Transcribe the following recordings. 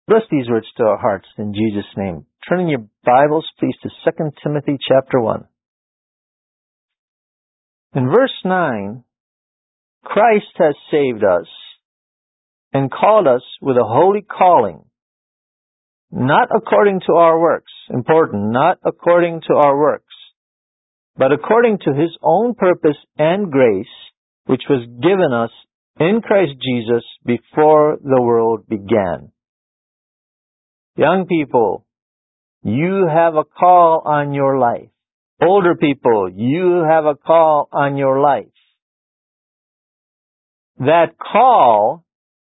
Bless these words to our hearts in Jesus' name. Turn in your Bibles, please, to 2 Timothy chapter 1. In verse 9, Christ has saved us and called us with a holy calling, not according to our works, important, not according to our works, but according to His own purpose and grace, which was given us in Christ Jesus before the world began. Young people, you have a call on your life. Older people, you have a call on your life. That call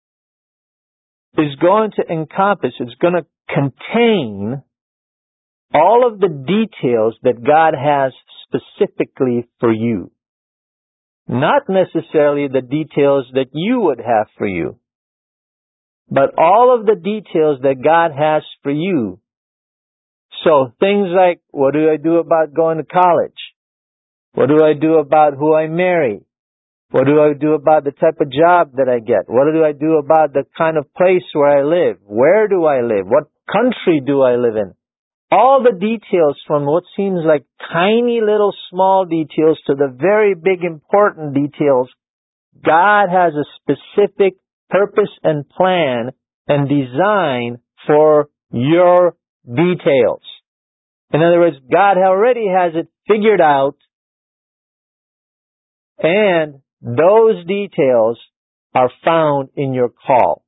is going to encompass, it's going to contain all of the details that God has specifically for you. Not necessarily the details that you would have for you, but all of the details that God has for you. So things like, what do I do about going to college? What do I do about who I marry? What do I do about the type of job that I get? What do I do about the kind of place where I live? Where do I live? What country do I live in? All the details, from what seems like tiny little small details to the very big important details, God has a specific purpose and plan and design for your details. In other words, God already has it figured out, and those details are found in your call.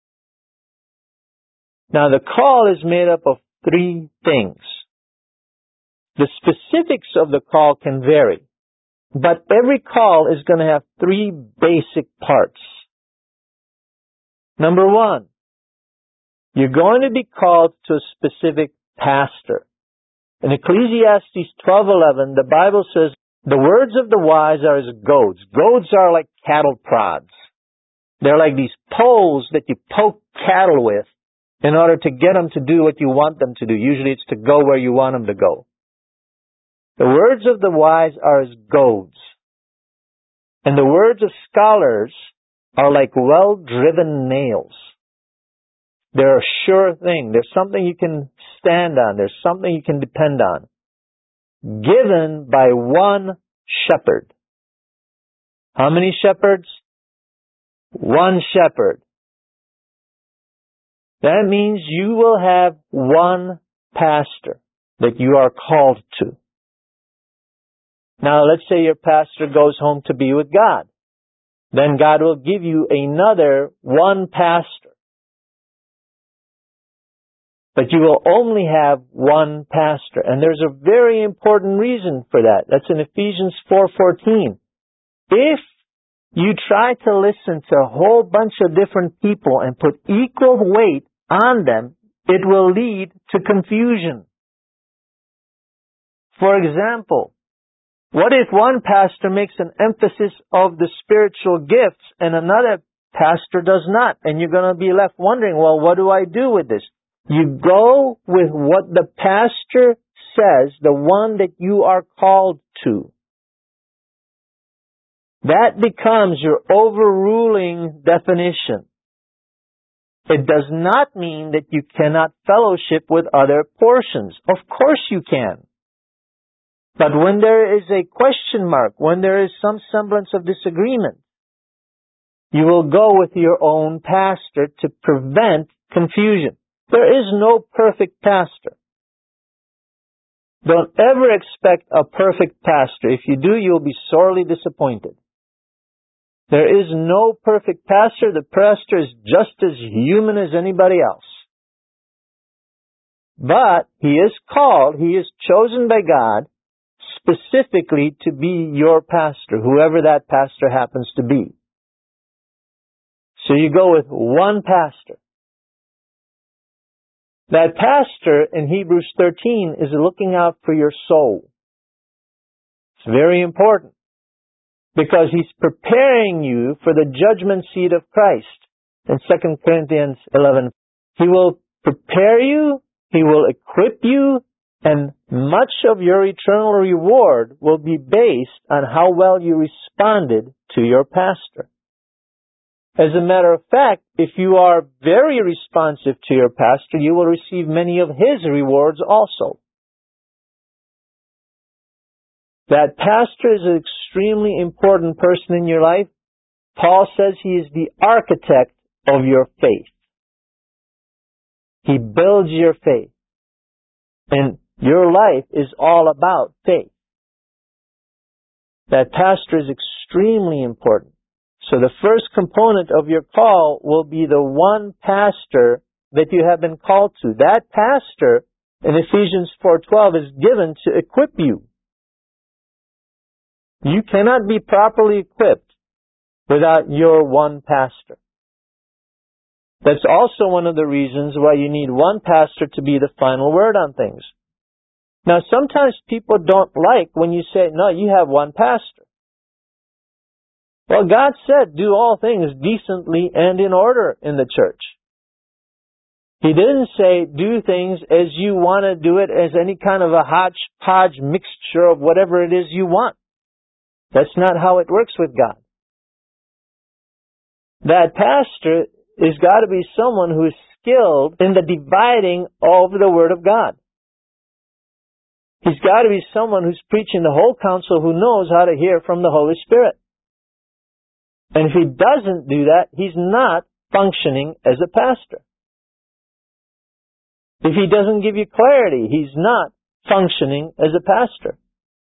Now, the call is made up of three things. The specifics of the call can vary, but every call is going to have three basic parts. Number one, you're going to be called to a specific pastor. In Ecclesiastes 12:11, the Bible says, the words of the wise are as goads. Goads are like cattle prods. They're like these poles that you poke cattle with in order to get them to do what you want them to do. Usually it's to go where you want them to go. The words of the wise are as goads. And the words of scholars are like well-driven nails. They're a sure thing. There's something you can stand on. There's something you can depend on. Given by one shepherd. How many shepherds? One shepherd. That means you will have one pastor that you are called to. Now, let's say your pastor goes home to be with God. Then God will give you another one pastor. But you will only have one pastor. And there's a very important reason for that. That's in Ephesians 4:14. If you try to listen to a whole bunch of different people and put equal weight on them, it will lead to confusion. For example, what if one pastor makes an emphasis of the spiritual gifts and another pastor does not? And you're going to be left wondering, well, what do I do with this? You go with what the pastor says, the one that you are called to. That becomes your overruling definition. It does not mean that you cannot fellowship with other portions. Of course you can. But when there is a question mark, when there is some semblance of disagreement, you will go with your own pastor to prevent confusion. There is no perfect pastor. Don't ever expect a perfect pastor. If you do, you'll be sorely disappointed. There is no perfect pastor. The pastor is just as human as anybody else. But he is called, he is chosen by God specifically to be your pastor, whoever that pastor happens to be. So you go with one pastor. That pastor in Hebrews 13 is looking out for your soul. It's very important because he's preparing you for the judgment seat of Christ. In 2 Corinthians 11, he will prepare you, he will equip you, and much of your eternal reward will be based on how well you responded to your pastor. As a matter of fact, if you are very responsive to your pastor, you will receive many of his rewards also. That pastor is an extremely important person in your life. Paul says he is the architect of your faith. He builds your faith. And your life is all about faith. That pastor is extremely important. So the first component of your call will be the one pastor that you have been called to. That pastor in Ephesians 4:12 is given to equip you. You cannot be properly equipped without your one pastor. That's also one of the reasons why you need one pastor to be the final word on things. Now, sometimes people don't like when you say, no, you have one pastor. Well, God said, do all things decently and in order in the church. He didn't say, do things as you want to do it, as any kind of a hodgepodge mixture of whatever it is you want. That's not how it works with God. That pastor has got to be someone who is skilled in the dividing of the Word of God. He's got to be someone who's preaching the whole counsel, who knows how to hear from the Holy Spirit. And if he doesn't do that, he's not functioning as a pastor. If he doesn't give you clarity, he's not functioning as a pastor.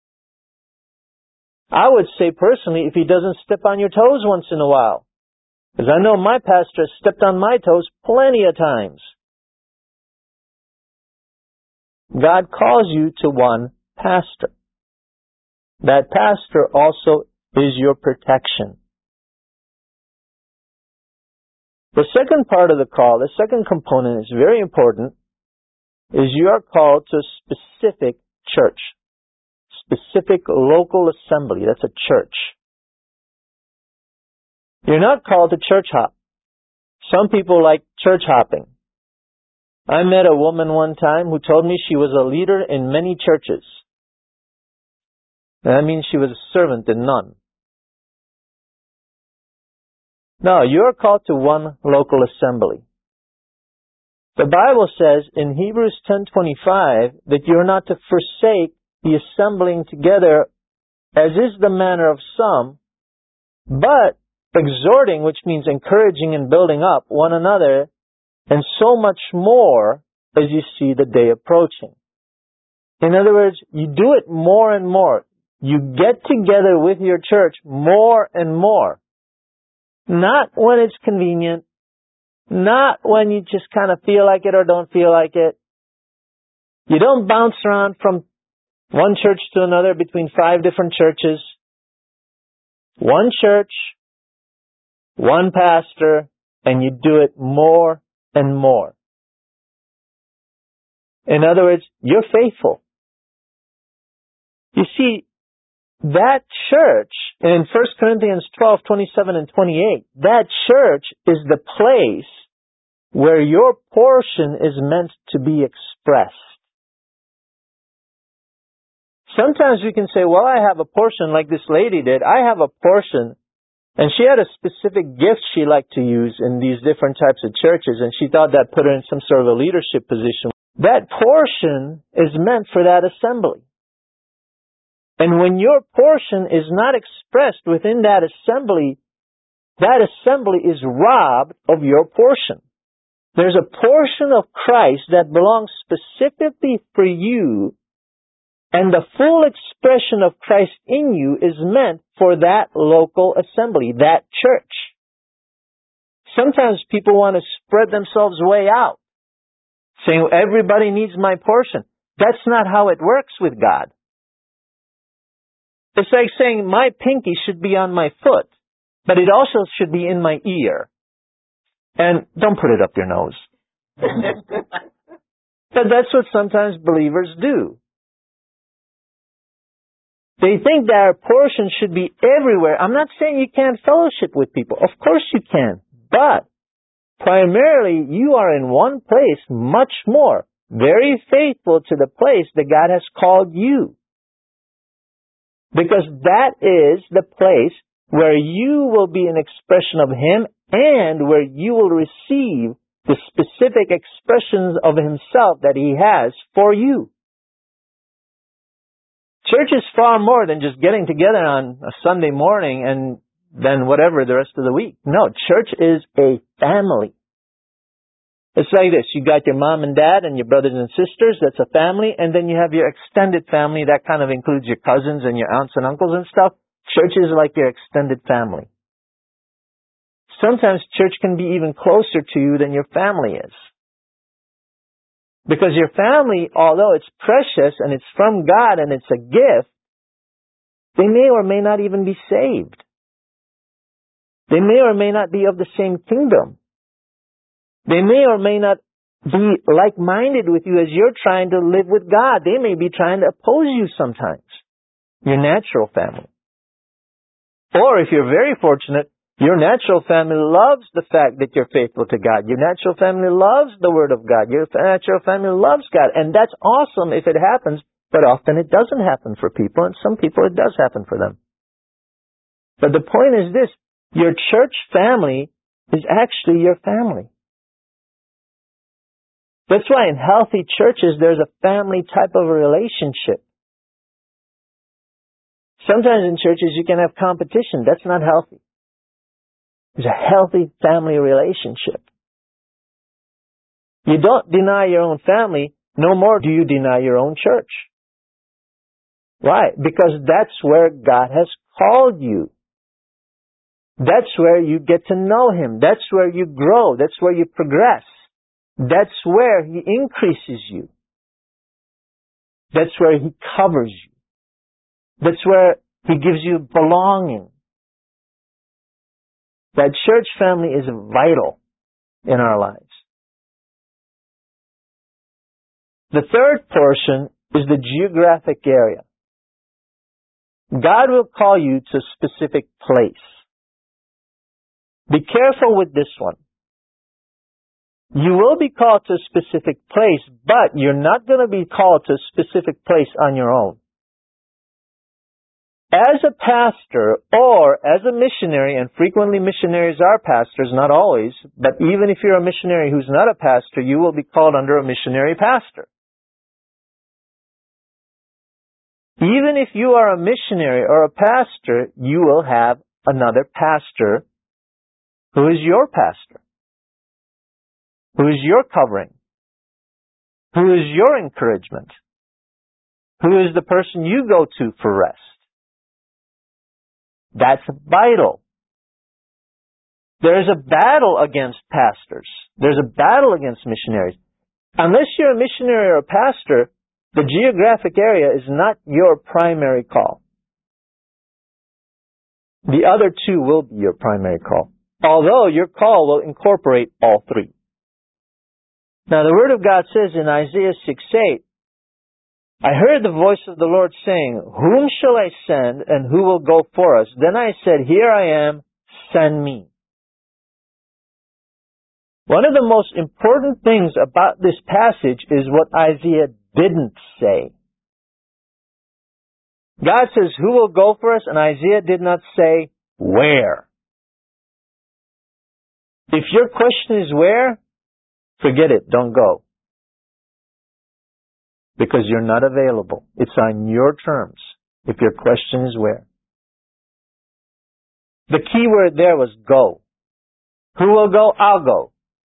I would say personally, if he doesn't step on your toes once in a while, because I know my pastor has stepped on my toes plenty of times. God calls you to one pastor. That pastor also is your protection. The second part of the call, the second component is very important, is you are called to a specific church. Specific local assembly. That's a church. You're not called to church hop. Some people like church hopping. I met a woman one time who told me she was a leader in many churches. That means she was a servant in none. No, you're called to one local assembly. The Bible says in Hebrews 10:25 that you're not to forsake the assembling together, as is the manner of some, but exhorting, which means encouraging and building up one another, and so much more as you see the day approaching. In other words, you do it more and more. You get together with your church more and more. Not when it's convenient. Not when you just kind of feel like it or don't feel like it. You don't bounce around from one church to another between 5 different churches. One church, one pastor, and you do it more and more. In other words, you're faithful. You see, that church, in 1 Corinthians 12:27 and 28, that church is the place where your portion is meant to be expressed. Sometimes we can say, well, I have a portion like this lady did. I have a portion. And she had a specific gift she liked to use in these different types of churches, and she thought that put her in some sort of a leadership position. That portion is meant for that assembly. And when your portion is not expressed within that assembly is robbed of your portion. There's a portion of Christ that belongs specifically for you, and the full expression of Christ in you is meant for that local assembly, that church. Sometimes people want to spread themselves way out, saying everybody needs my portion. That's not how it works with God. It's like saying my pinky should be on my foot, but it also should be in my ear. And don't put it up your nose. But that's what sometimes believers do. They think their portion should be everywhere. I'm not saying you can't fellowship with people. Of course you can. But primarily you are in one place much more, very faithful to the place that God has called you. Because that is the place where you will be an expression of Him and where you will receive the specific expressions of Himself that He has for you. Church is far more than just getting together on a Sunday morning and then whatever the rest of the week. No, church is a family. It's like this. You got your mom and dad and your brothers and sisters. That's a family. And then you have your extended family. That kind of includes your cousins and your aunts and uncles and stuff. Church is like your extended family. Sometimes church can be even closer to you than your family is. Because your family, although it's precious and it's from God and it's a gift, they may or may not even be saved. They may or may not be of the same kingdom. They may or may not be like-minded with you as you're trying to live with God. They may be trying to oppose you sometimes. Your natural family. Or if you're very fortunate, your natural family loves the fact that you're faithful to God. Your natural family loves the Word of God. Your natural family loves God. And that's awesome if it happens, but often it doesn't happen for people, and some people it does happen for them. But the point is this, your church family is actually your family. That's why in healthy churches there's a family type of a relationship. Sometimes in churches you can have competition. That's not healthy. There's a healthy family relationship. You don't deny your own family, no more do you deny your own church. Why? Because that's where God has called you. That's where you get to know Him. That's where you grow. That's where you progress. That's where He increases you. That's where He covers you. That's where He gives you belonging. That church family is vital in our lives. The third portion is the geographic area. God will call you to a specific place. Be careful with this one. You will be called to a specific place, but you're not going to be called to a specific place on your own. As a pastor or as a missionary, and frequently missionaries are pastors, not always, but even if you're a missionary who's not a pastor, you will be called under a missionary pastor. Even if you are a missionary or a pastor, you will have another pastor who is your pastor, who is your covering, who is your encouragement, who is the person you go to for rest. That's vital. There is a battle against pastors. There's a battle against missionaries. Unless you're a missionary or a pastor, the geographic area is not your primary call. The other two will be your primary call, although your call will incorporate all three. Now the Word of God says in Isaiah 6:8, I heard the voice of the Lord saying, whom shall I send and who will go for us? Then I said, here I am, send me. One of the most important things about this passage is what Isaiah didn't say. God says, who will go for us? And Isaiah did not say, where. If your question is where, forget it, don't go. Because you're not available. It's on your terms, if your question is where. The key word there was go. Who will go? I'll go.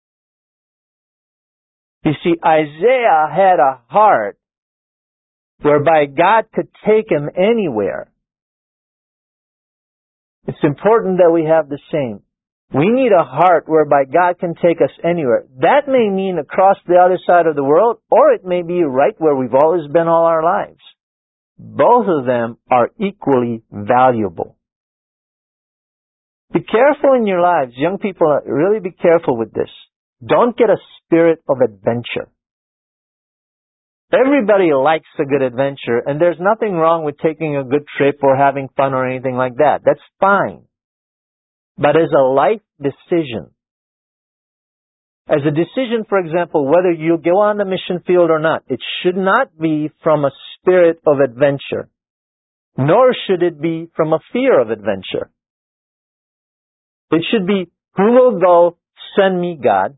You see, Isaiah had a heart whereby God could take him anywhere. It's important that we have the same. We need a heart whereby God can take us anywhere. That may mean across the other side of the world, or it may be right where we've always been all our lives. Both of them are equally valuable. Be careful in your lives. Young people, really be careful with this. Don't get a spirit of adventure. Everybody likes a good adventure, and there's nothing wrong with taking a good trip or having fun or anything like that. That's fine. But as a life decision, as a decision, for example, whether you go on the mission field or not, it should not be from a spirit of adventure, nor should it be from a fear of adventure. It should be Who will go? Send me, God.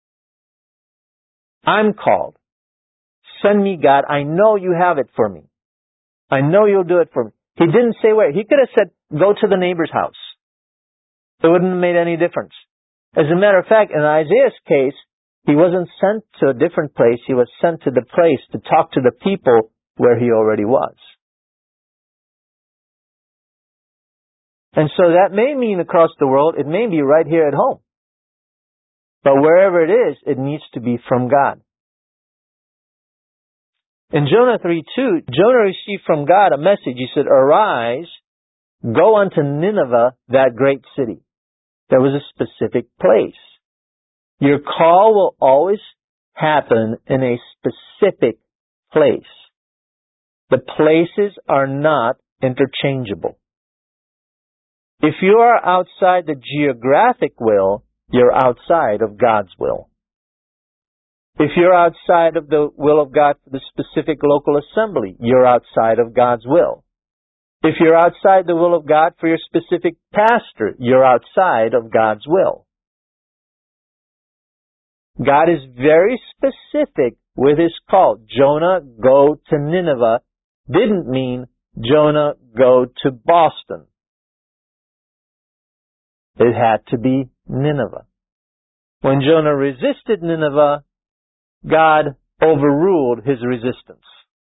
I'm called. Send me, God. I know you have it for me. I know you'll do it for me. He didn't say where. He could have said, go to the neighbor's house. It wouldn't have made any difference. As a matter of fact, in Isaiah's case, he wasn't sent to a different place. He was sent to the place to talk to the people where he already was. And so that may mean across the world. It may be right here at home. But wherever it is, it needs to be from God. In Jonah 3:2, Jonah received from God a message. He said, arise, go unto Nineveh, that great city. There was a specific place. Your call will always happen in a specific place. The places are not interchangeable. If you are outside the geographic will, you're outside of God's will. If you're outside of the will of God for the specific local assembly, you're outside of God's will. If you're outside the will of God for your specific pastor, you're outside of God's will. God is very specific with His call. Jonah, go to Nineveh didn't mean Jonah, go to Boston. It had to be Nineveh. When Jonah resisted Nineveh, God overruled his resistance.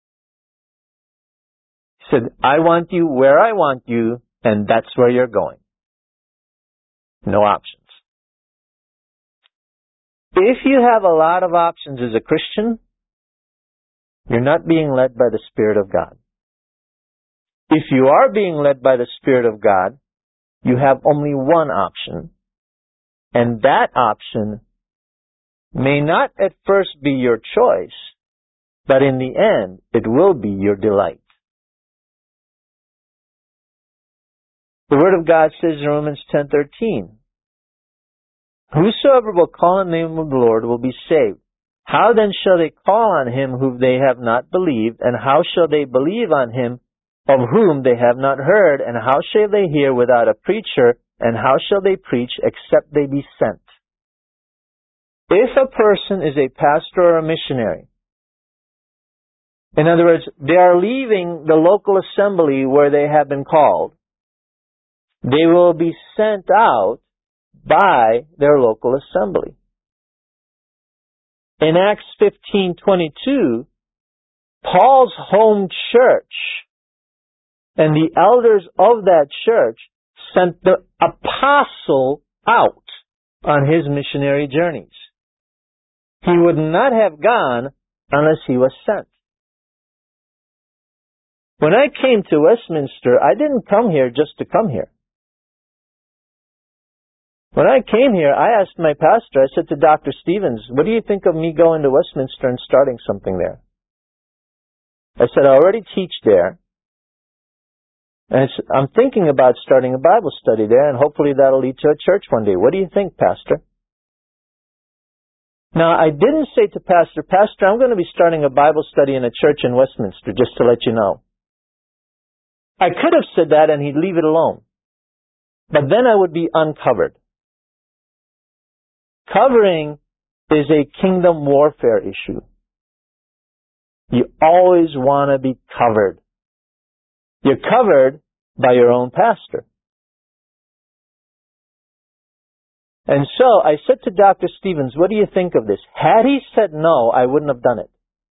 He said, I want you where I want you, and that's where you're going. No options. If you have a lot of options as a Christian, you're not being led by the Spirit of God. If you are being led by the Spirit of God, you have only one option, and that option may not at first be your choice, but in the end, it will be your delight. The Word of God says in Romans 10:13, whosoever will call on the name of the Lord will be saved. How then shall they call on Him whom they have not believed? And how shall they believe on Him of whom they have not heard? And how shall they hear without a preacher? And how shall they preach except they be sent? If a person is a pastor or a missionary, in other words, they are leaving the local assembly where they have been called, they will be sent out by their local assembly. In Acts 15:22, Paul's home church and the elders of that church sent the apostle out on his missionary journeys. He would not have gone unless he was sent. When I came to Westminster, I didn't come here just to come here. When I came here, I asked my pastor, I said to Dr. Stevens, what do you think of me going to Westminster and starting something there? I said, I already teach there. And I'm thinking about starting a Bible study there, and hopefully that'll lead to a church one day. What do you think, Pastor? Now, I didn't say to Pastor, I'm going to be starting a Bible study in a church in Westminster, just to let you know. I could have said that and he'd leave it alone. But then I would be uncovered. Covering is a kingdom warfare issue. You always want to be covered. You're covered by your own pastor. And so I said to Dr. Stevens, what do you think of this? Had he said no, I wouldn't have done it.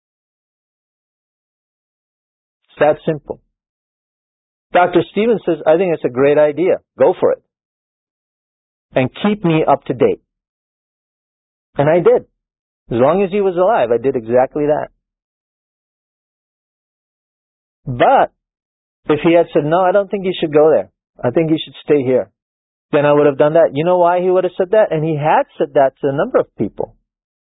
It's that simple. Dr. Stevens says, I think it's a great idea. Go for it. And keep me up to date. And I did. As long as he was alive, I did exactly that. But if he had said, no, I don't think you should go there. I think you should stay here. Then I would have done that. You know why he would have said that? And he had said that to a number of people.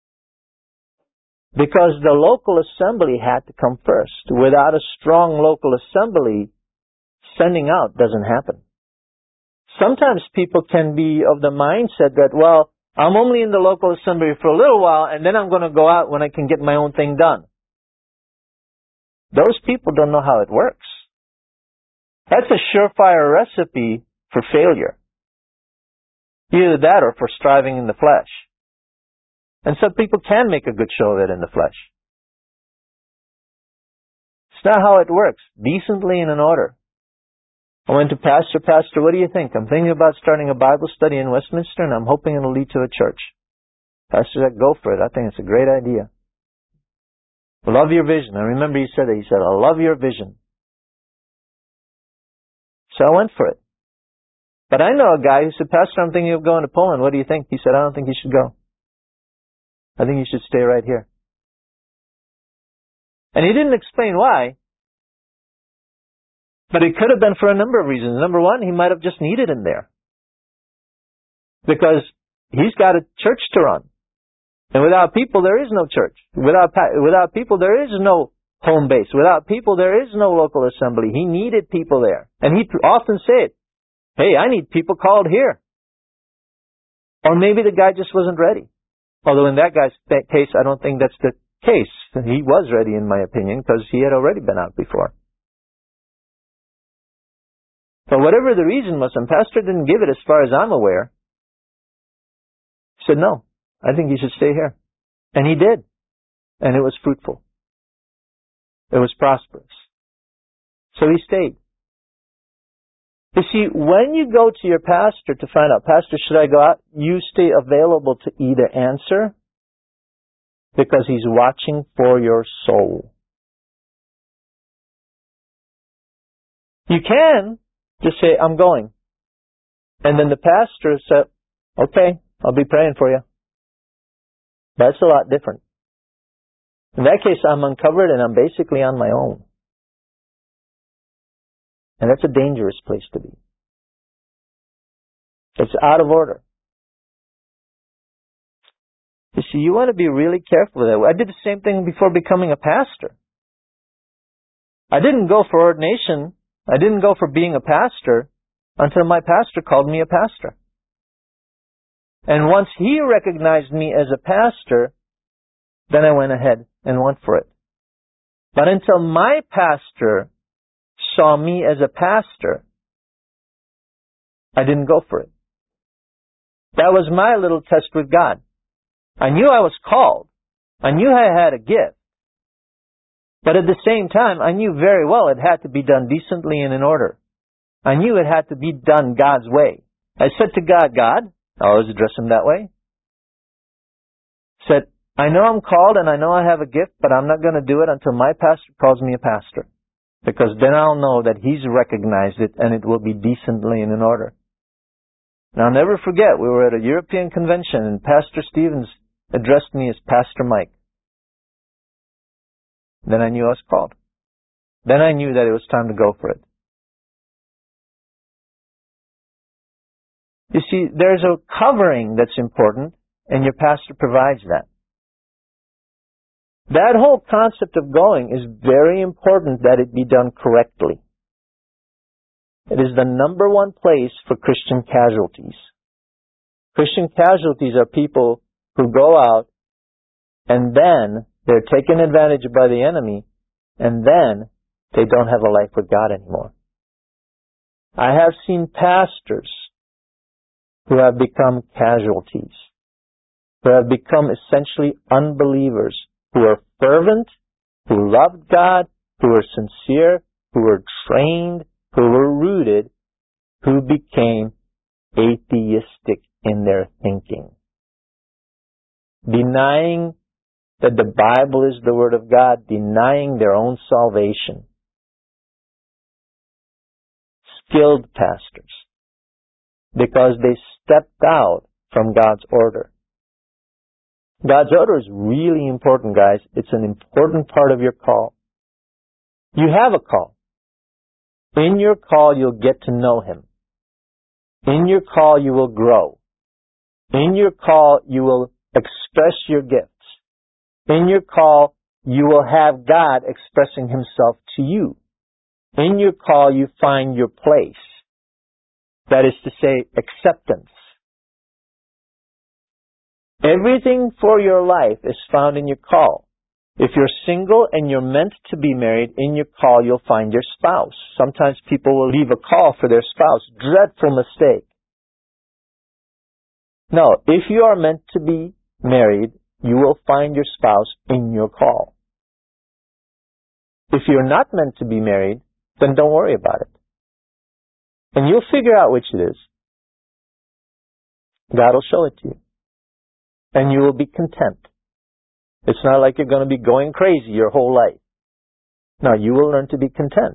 Because the local assembly had to come first. Without a strong local assembly, sending out doesn't happen. Sometimes people can be of the mindset that, well, I'm only in the local assembly for a little while and then I'm going to go out when I can get my own thing done. Those people don't know how it works. That's a surefire recipe for failure. Either that or for striving in the flesh. And some people can make a good show of it in the flesh. It's not how it works. Decently and in order. I went to Pastor, what do you think? I'm thinking about starting a Bible study in Westminster and I'm hoping it'll lead to a church. Pastor said, go for it. I think it's a great idea. Love your vision. I remember he said that. He said, I love your vision. So I went for it. But I know a guy who said, Pastor, I'm thinking of going to Poland. What do you think? He said, I don't think you should go. I think you should stay right here. And he didn't explain why. But it could have been for a number of reasons. Number one, he might have just needed him there. Because he's got a church to run. And without people, there is no church. Without people, there is no home base. Without people, there is no local assembly. He needed people there. And he often said, hey, I need people called here. Or maybe the guy just wasn't ready. Although in that guy's case, I don't think that's the case. He was ready, in my opinion, because he had already been out before. But whatever the reason was, and Pastor didn't give it as far as I'm aware, he said, no, I think you should stay here. And he did. And it was fruitful. It was prosperous. So he stayed. You see, when you go to your pastor to find out, Pastor, should I go out? You stay available to either answer, because he's watching for your soul. You can just say, I'm going. And then the pastor said, okay, I'll be praying for you. That's a lot different. In that case, I'm uncovered and I'm basically on my own. And that's a dangerous place to be. It's out of order. You see, you want to be really careful with that. I did the same thing before becoming a pastor. I didn't go for ordination. I didn't go for being a pastor until my pastor called me a pastor. And once he recognized me as a pastor, then I went ahead and went for it. But until my pastor saw me as a pastor, I didn't go for it. That was my little test with God. I knew I was called. I knew I had a gift. But at the same time, I knew very well it had to be done decently and in order. I knew it had to be done God's way. I said to God, I always address him that way. Said, I know I'm called and I know I have a gift, but I'm not going to do it until my pastor calls me a pastor. Because then I'll know that he's recognized it and it will be decently and in order. And I'll never forget, we were at a European convention and Pastor Stevens addressed me as Pastor Mike. Then I knew I was called. Then I knew that it was time to go for it. You see, there's a covering that's important, and your pastor provides that. That whole concept of going is very important that it be done correctly. It is the number one place for Christian casualties. Christian casualties are people who go out and then they're taken advantage of by the enemy and then they don't have a life with God anymore. I have seen pastors who have become casualties, who have become essentially unbelievers, who are fervent, who loved God, who are sincere, who were trained, who were rooted, who became atheistic in their thinking. Denying that the Bible is the Word of God, denying their own salvation. Skilled pastors. Because they stepped out from God's order. God's order is really important, guys. It's an important part of your call. You have a call. In your call, you'll get to know Him. In your call, you will grow. In your call, you will express your gifts. In your call, you will have God expressing Himself to you. In your call, you find your place. That is to say, acceptance. Everything for your life is found in your call. If you're single and you're meant to be married, in your call you'll find your spouse. Sometimes people will leave a call for their spouse. Dreadful mistake. No, if you are meant to be married, you will find your spouse in your call. If you're not meant to be married, then don't worry about it. And you'll figure out which it is. God will show it to you. And you will be content. It's not like you're going to be going crazy your whole life. No, you will learn to be content.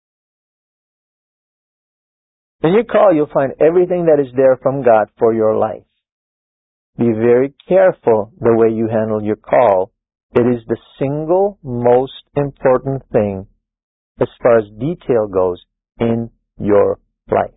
In your call, you'll find everything that is there from God for your life. Be very careful the way you handle your call. It is the single most important thing as far as detail goes in your life.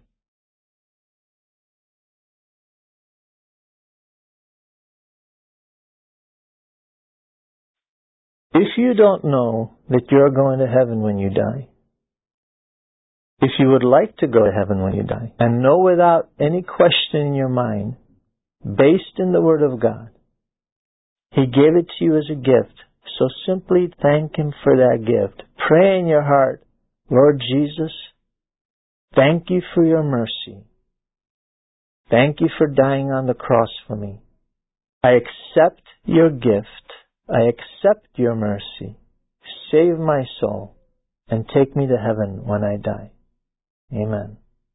If you don't know that you're going to heaven when you die, if you would like to go to heaven when you die, and know without any question in your mind, based in the Word of God, He gave it to you as a gift, so simply thank Him for that gift. Pray in your heart, Lord Jesus, thank you for your mercy. Thank you for dying on the cross for me. I accept your gift. I accept your mercy. Save my soul and take me to heaven when I die. Amen.